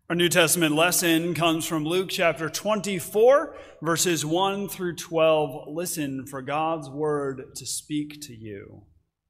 Our New Testament lesson comes from Luke chapter 24, verses 1 through 12. Listen for God's word to speak to you.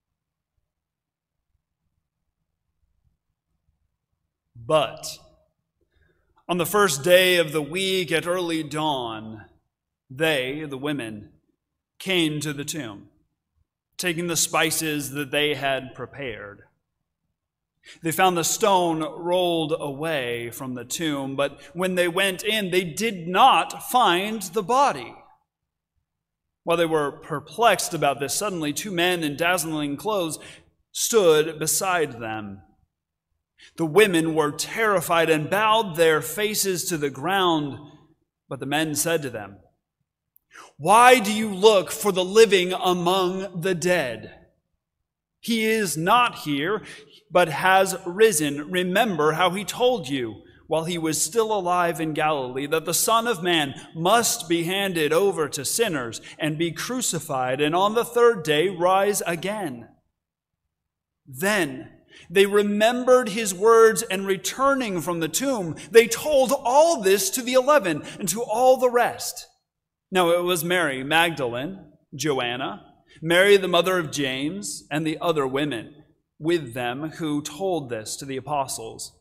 But on the first day of the week at early dawn, they, the women, came to the tomb, taking the spices that they had prepared. They found the stone rolled away from the tomb, but when they went in, they did not find the body. While they were perplexed about this, suddenly 2 men in dazzling clothes stood beside them. The women were terrified and bowed their faces to the ground, but the men said to them, "Why do you look for the living among the dead? He is not here, but has risen. Remember how he told you while he was still alive in Galilee that the Son of Man must be handed over to sinners and be crucified, and on the third day rise again." Then they remembered his words, and returning from the tomb, they told all this to the 11 and to all the rest. Now it was Mary Magdalene, Joanna, Mary the mother of James, and the other women with them who told this to the apostles.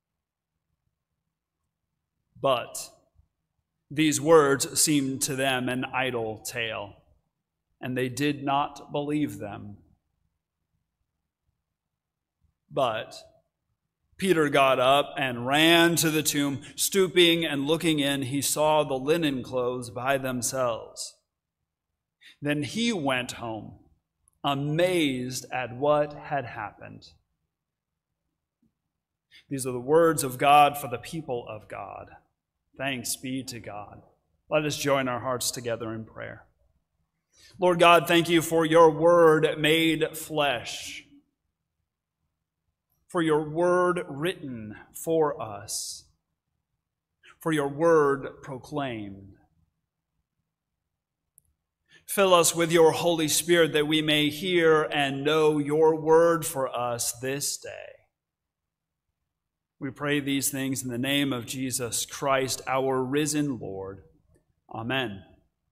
But these words seemed to them an idle tale, and they did not believe them. But Peter got up and ran to the tomb. Stooping and looking in, he saw the linen clothes by themselves. Then he went home, amazed at what had happened. These are the words of God for the people of God. Thanks be to God. Let us join our hearts together in prayer. Lord God, thank you for your word made flesh, for your word written for us, for your word proclaimed. Fill us with your Holy Spirit that we may hear and know your word for us this day. We pray these things in the name of Jesus Christ, our risen Lord. Amen.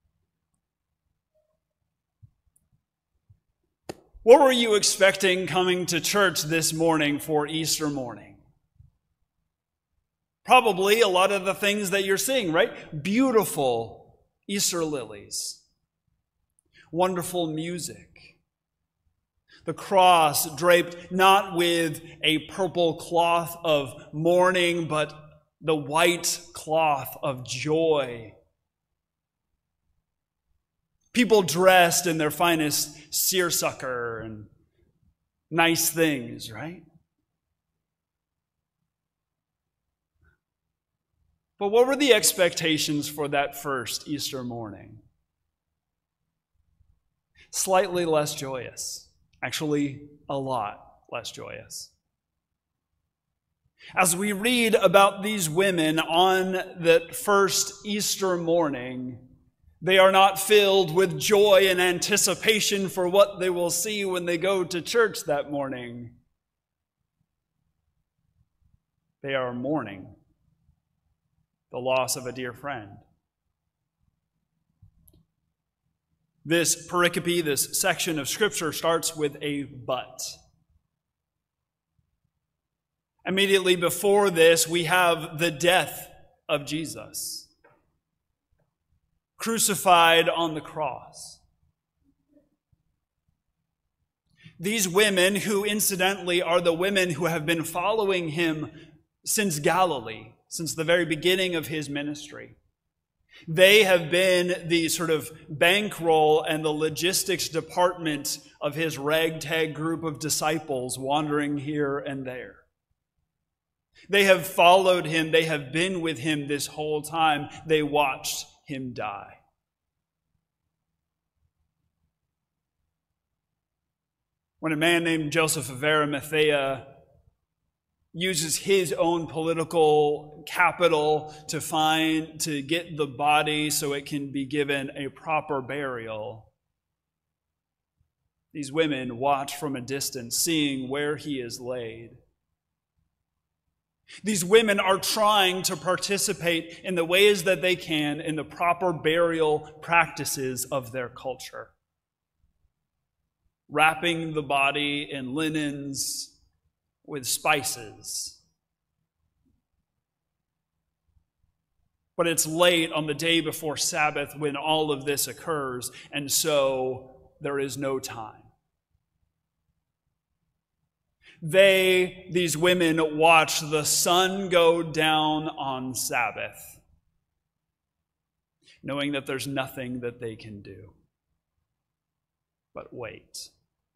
What were you expecting coming to church this morning for Easter morning? Probably a lot of the things that you're seeing, right? Beautiful Easter lilies. Wonderful music. The cross draped not with a purple cloth of mourning, but the white cloth of joy. People dressed in their finest seersucker and nice things, right? But what were the expectations for that first Easter morning? Slightly less joyous. Actually, a lot less joyous. As we read about these women on that first Easter morning, they are not filled with joy and anticipation for what they will see when they go to church that morning. They are mourning the loss of a dear friend. This pericope, this section of Scripture, starts with a but. Immediately before this, we have the death of Jesus, crucified on the cross. These women, who incidentally are the women who have been following him since Galilee, since the very beginning of his ministry, they have been the sort of bankroll and the logistics department of his ragtag group of disciples wandering here and there. They have followed him. They have been with him this whole time. They watched him die. When a man named Joseph of Arimathea uses his own political capital to get the body so it can be given a proper burial, these women watch from a distance, seeing where he is laid. These women are trying to participate in the ways that they can in the proper burial practices of their culture. Wrapping the body in linens with spices. But it's late on the day before Sabbath when all of this occurs, and so there is no time. These women, watch the sun go down on Sabbath, knowing that there's nothing that they can do but wait.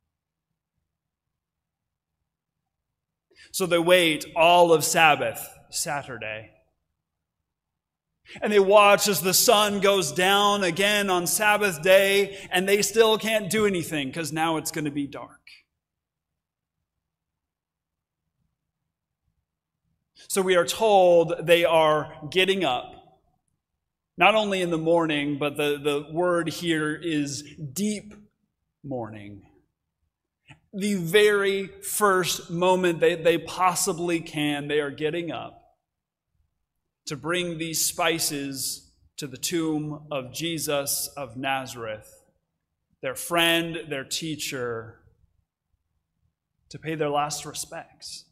So they wait all of Sabbath, Saturday. And they watch as the sun goes down again on Sabbath day, and they still can't do anything because now it's going to be dark. So we are told they are getting up, not only in the morning, but the word here is deep morning. The very first moment they possibly can, they are getting up to bring these spices to the tomb of Jesus of Nazareth, their friend, their teacher, to pay their last respects.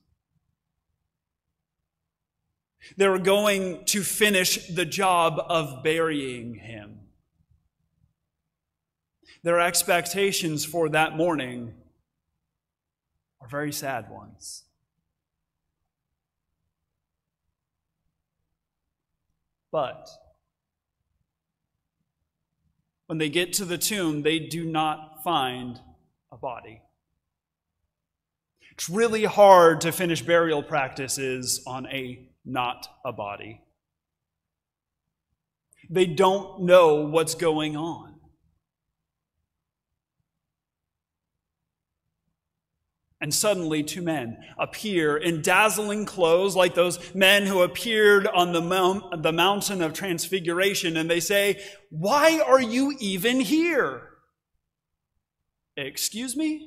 They were going to finish the job of burying him. Their expectations for that morning are very sad ones. But when they get to the tomb, they do not find a body. It's really hard to finish burial practices on not a body. They don't know what's going on. And suddenly 2 men appear in dazzling clothes like those men who appeared on the mountain of transfiguration, and they say, "Why are you even here?" Excuse me?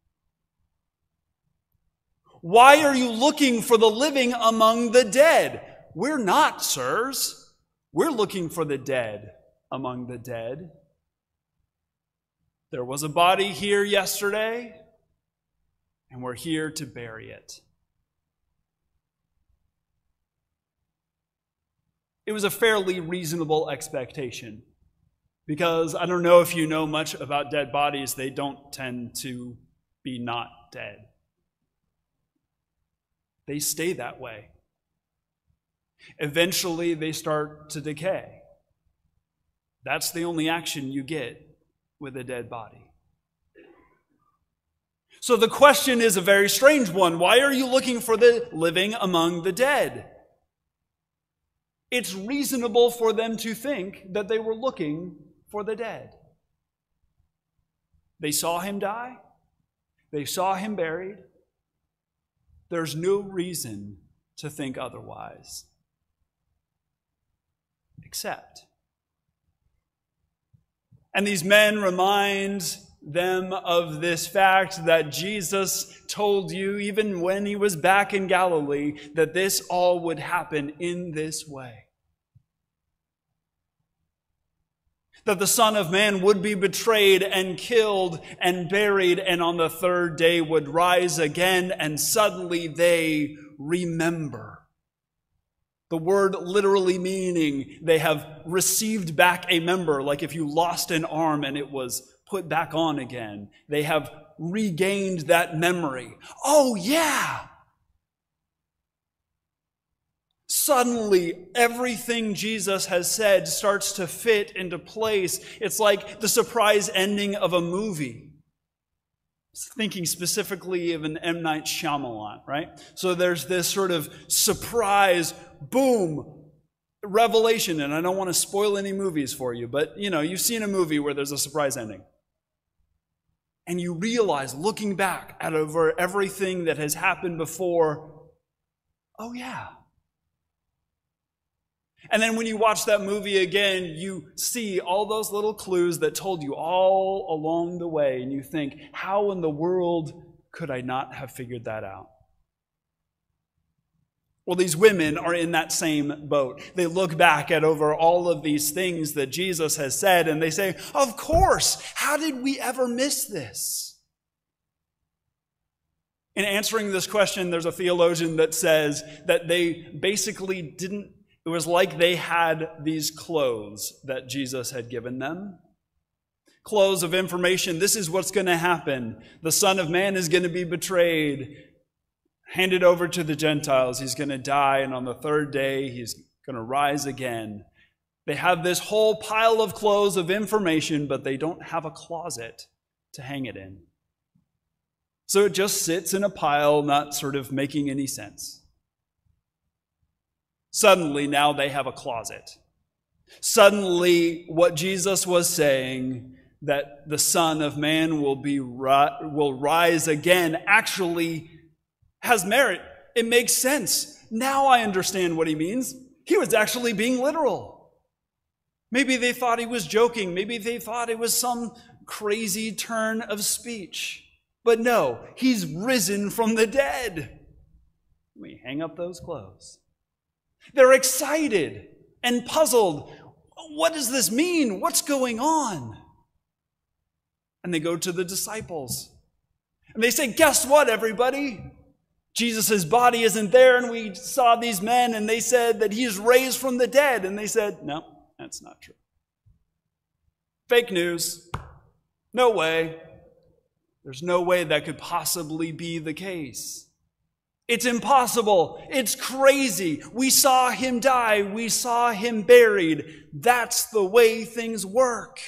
Why are you looking for the living among the dead? We're not, sirs. We're looking for the dead among the dead. There was a body here yesterday, and we're here to bury it. It was a fairly reasonable expectation, because I don't know if you know much about dead bodies, they don't tend to be not dead. They stay that way. Eventually, they start to decay. That's the only action you get with a dead body. So the question is a very strange one. Why are you looking for the living among the dead? It's reasonable for them to think that they were looking for the dead. They saw him die. They saw him buried. There's no reason to think otherwise. Except. And these men remind them of this fact that Jesus told you, even when he was back in Galilee, that this all would happen in this way. That the Son of Man would be betrayed and killed and buried, and on the third day would rise again, and suddenly they remember. The word literally meaning they have received back a member, like if you lost an arm and it was put back on again. They have regained that memory. Oh yeah! Suddenly, everything Jesus has said starts to fit into place. It's like the surprise ending of a movie. Thinking specifically of an M. Night Shyamalan, right? So there's this sort of surprise, boom, revelation. And I don't want to spoil any movies for you, but you've seen a movie where there's a surprise ending. And you realize, looking back at over everything that has happened before, oh yeah. And then when you watch that movie again, you see all those little clues that told you all along the way, and you think, how in the world could I not have figured that out? Well, these women are in that same boat. They look back at over all of these things that Jesus has said, and they say, of course, how did we ever miss this? In answering this question, there's a theologian that says that they basically didn't, it was like they had these clothes that Jesus had given them. Clothes of information. This is what's going to happen. The Son of Man is going to be betrayed, handed over to the Gentiles. He's going to die, and on the third day, he's going to rise again. They have this whole pile of clothes of information, but they don't have a closet to hang it in. So it just sits in a pile, not sort of making any sense. Suddenly, now they have a closet. Suddenly, what Jesus was saying, that the Son of Man will rise again, actually has merit. It makes sense. Now I understand what he means. He was actually being literal. Maybe they thought he was joking. Maybe they thought it was some crazy turn of speech. But no, he's risen from the dead. We hang up those clothes. They're excited and puzzled. What does this mean? What's going on? And they go to the disciples. And they say, guess what, everybody? Jesus' body isn't there, and we saw these men, and they said that he is raised from the dead. And they said, no, that's not true. Fake news. No way. There's no way that could possibly be the case. It's impossible. It's crazy. We saw him die. We saw him buried. That's the way things work.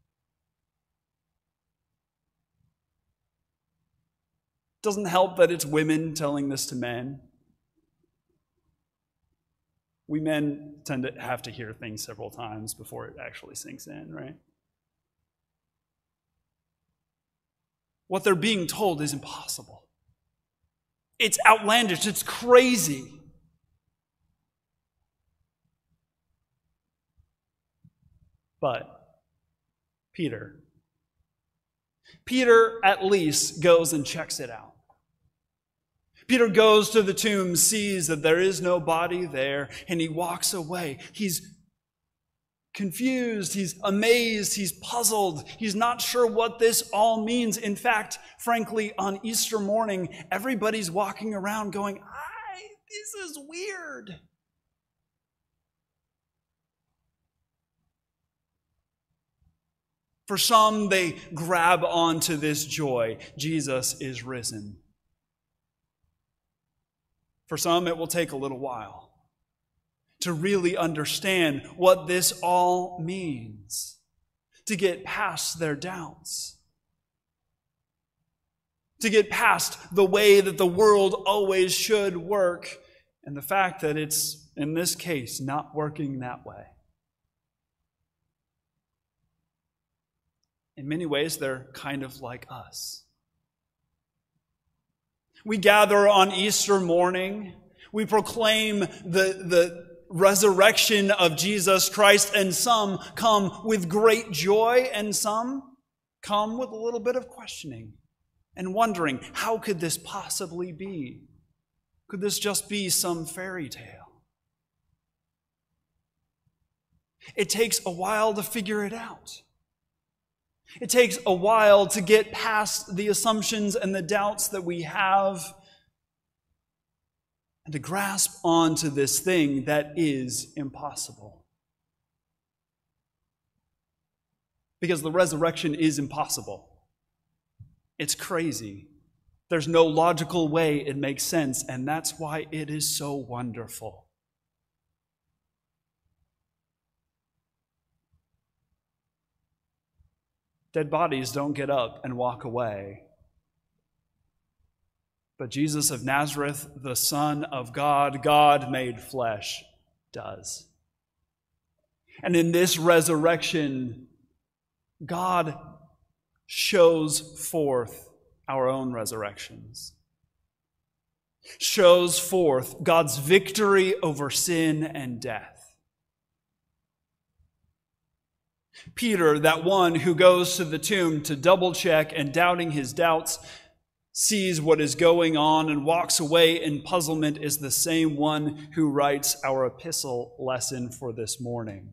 Doesn't help that it's women telling this to men. We men tend to have to hear things several times before it actually sinks in, right? What they're being told is impossible. It's outlandish. It's crazy. But Peter at least goes and checks it out. Peter goes to the tomb, sees that there is no body there, and he walks away. He's confused, he's amazed, he's puzzled. He's not sure what this all means. In fact, frankly, on Easter morning, everybody's walking around going, this is weird. For some, they grab onto this joy. Jesus is risen. For some, it will take a little while to really understand what this all means, to get past their doubts, to get past the way that the world always should work, and the fact that it's, in this case, not working that way. In many ways, they're kind of like us. We gather on Easter morning. We proclaim the resurrection of Jesus Christ, and some come with great joy, and some come with a little bit of questioning and wondering, how could this possibly be? Could this just be some fairy tale? It takes a while to figure it out. It takes a while to get past the assumptions and the doubts that we have and to grasp onto this thing that is impossible. Because the resurrection is impossible. It's crazy. There's no logical way it makes sense, and that's why it is so wonderful. Dead bodies don't get up and walk away. But Jesus of Nazareth, the Son of God, God made flesh, does. And in this resurrection, God shows forth our own resurrections. Shows forth God's victory over sin and death. Peter, that one who goes to the tomb to double check and doubting his doubts, sees what is going on and walks away in puzzlement is the same one who writes our epistle lesson for this morning.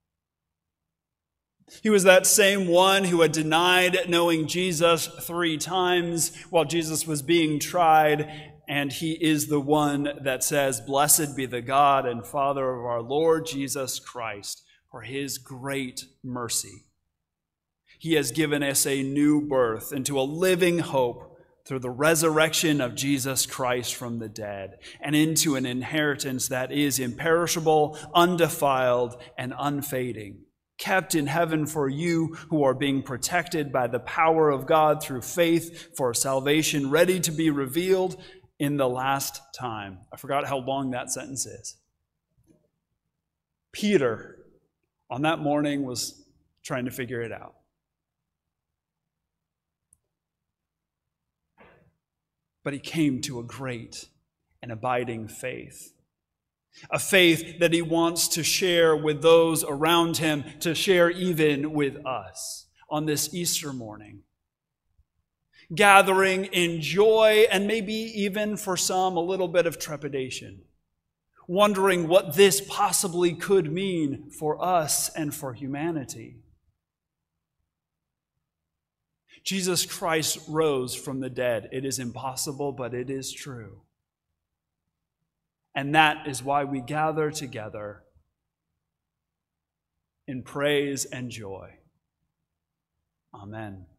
He was that same one who had denied knowing Jesus 3 times while Jesus was being tried, and he is the one that says, "Blessed be the God and Father of our Lord Jesus Christ, for his great mercy. He has given us a new birth into a living hope through the resurrection of Jesus Christ from the dead, and into an inheritance that is imperishable, undefiled, and unfading, kept in heaven for you who are being protected by the power of God through faith for salvation, ready to be revealed in the last time." I forgot how long that sentence is. Peter, on that morning, was trying to figure it out. But he came to a great and abiding faith. A faith that he wants to share with those around him, to share even with us on this Easter morning. Gathering in joy and maybe even for some a little bit of trepidation, wondering what this possibly could mean for us and for humanity. Jesus Christ rose from the dead. It is impossible, but it is true. And that is why we gather together in praise and joy. Amen.